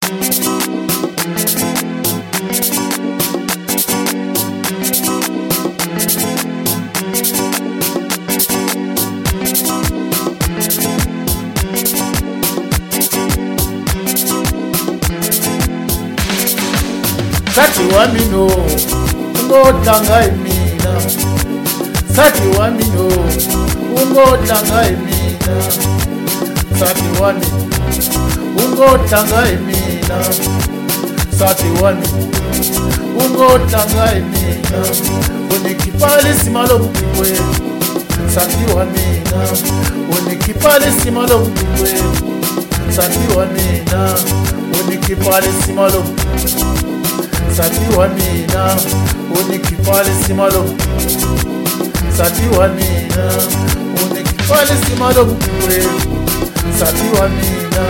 Sathi wami no ungodlanga mina, sathi wami no ungodlanga mina, sathi wami ungodlanga mina, sathi wami ungodlanga mina, unikipali simalo mkwe, sathi wami unikipali simalo mkwe, sathi wami unikipali simalo sathi wa mina unikipali simalo, sathi wa mina unikipali simalo mkwe, sathi wa mina.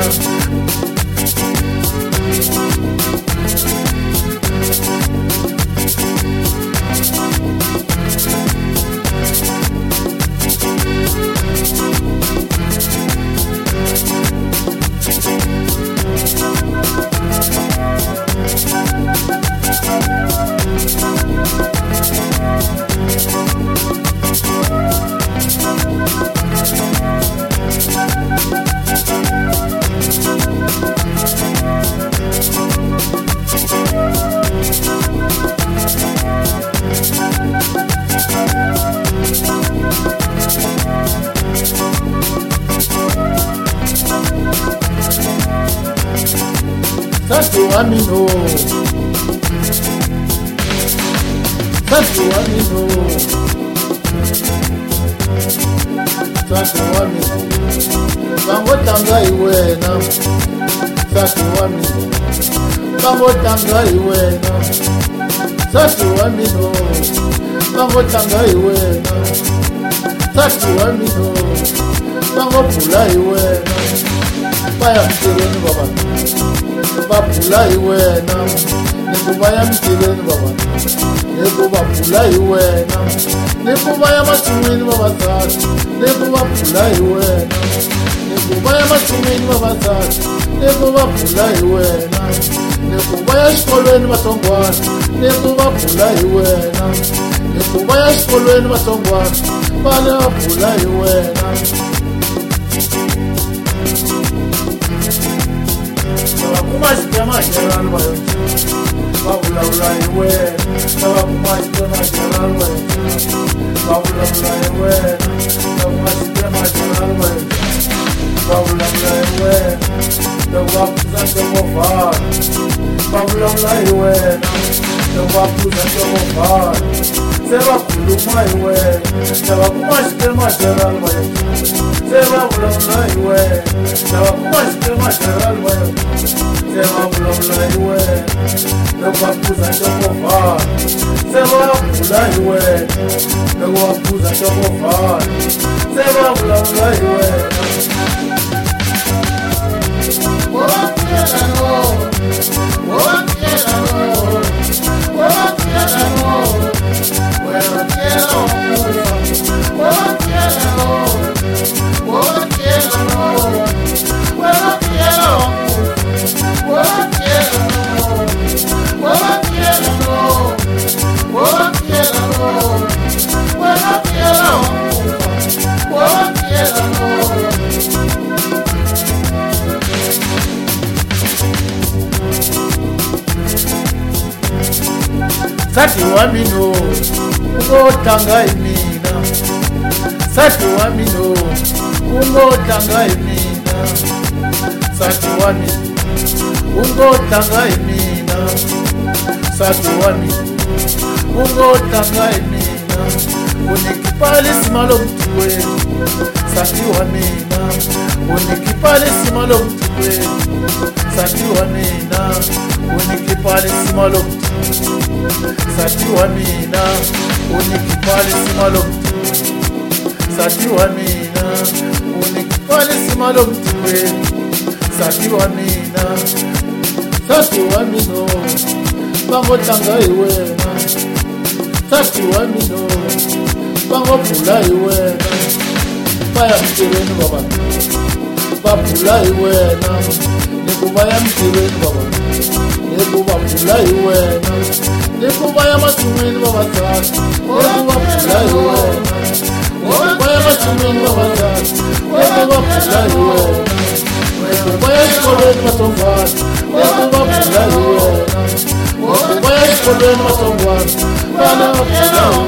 Sathi wami no, sathi wami no, sathi wami bangotanga iwena, sathi wami bangotanga iwena, sathi wami no bangotanga iwena, sathi wami no bangopula iwena, baya mtireni baba bapula iwena, nikubaya mtireni baba, nikubapula iwena, nikubaya matumini baba zati, nikubapula iwena, nikubaya matumini baba zati, nikubapula iwena, nikubaya shikolweni matongwana, nikubapula iwena, nikubaya shikolweni matongwana, bale bapula iwena. Kumashikema general bayo babula bula iwe saba kumashikema general bayo babula bula iwe saba kumashikema general bayo babula bula iwe saba kuza tomofa babula bula iwe saba kuza tomofa saba kuluma iwe saba kumashikema general bayo saba bula bula iwe saba kumashikema general bayo seba bula iwe, nekwapuza chokofa, seba bula iwe, nekwapuza chokofa, seba bula iwe. Wakiela no, wakiela no, wakiela no, wakiela no, wakiela no, wakiela no, wakiela no. Sathi wami no ungodlanga mina, sathi wami no ungodlanga mina, sathi wami ungodlanga mina, sathi wami ungodlanga mina, unikipali simalo mkwe, sathi wami unikipali simalo mkwe, sathi wami unikipali simalo mkwe, sathi wami unikipali simalo mkwe, sathi wami unikipali simalo mkwe, sathi wami sathi wami no bangotanga iwena, sathi wami no bangopula iwena, baya mtireni baba va pfula hi wena ni ku va ya mitirhweni vavanuna ni ku va pfula hi wena ni ku va ya masin'wini vavasati ni ku va pfula hi wena ni ku va ya masin'wini vavasati ni ku va pfula hi wena ni ku va ya xikolweni vatsongwana ni ku va pfula hi wena ni ku va ya xikolweni vatsongwana vana va pfula hi